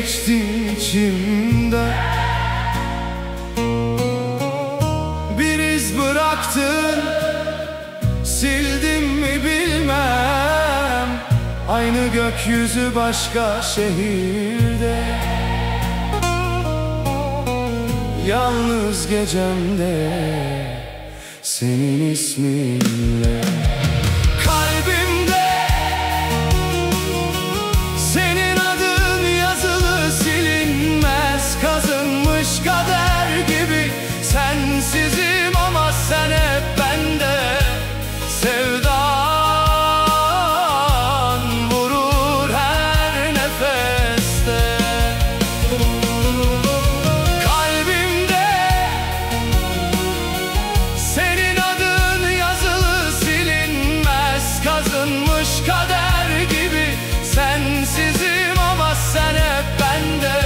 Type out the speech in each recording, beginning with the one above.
geçtin içimden, bir iz bıraktın, sildim mi bilmem. Aynı gökyüzü başka şehirde, yalnız gecemde senin isminle. Kalbimde senin adın yazılı, silinmez, kazınmış kader gibi. Sensizim ama sen hep bende. Sevdan vurur her nefeste. Kalbimde senin adın yazılı, silinmez, kazınmış kader gibi. Sensizim ama sen hep bende.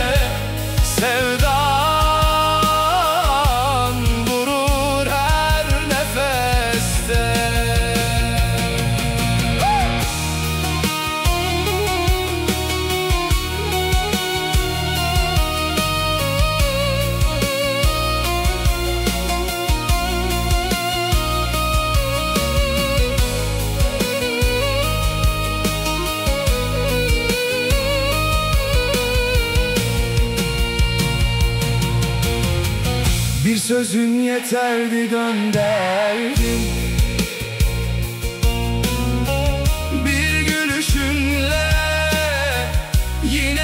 Sevdan vurur her nefeste. Bir sözün yeterdi, gönderdim. Bir gülüşünle yine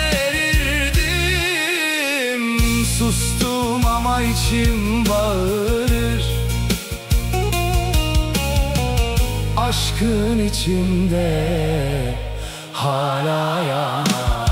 erirdim. Sustum ama içim bağırır. Aşkın içimde hala yanar.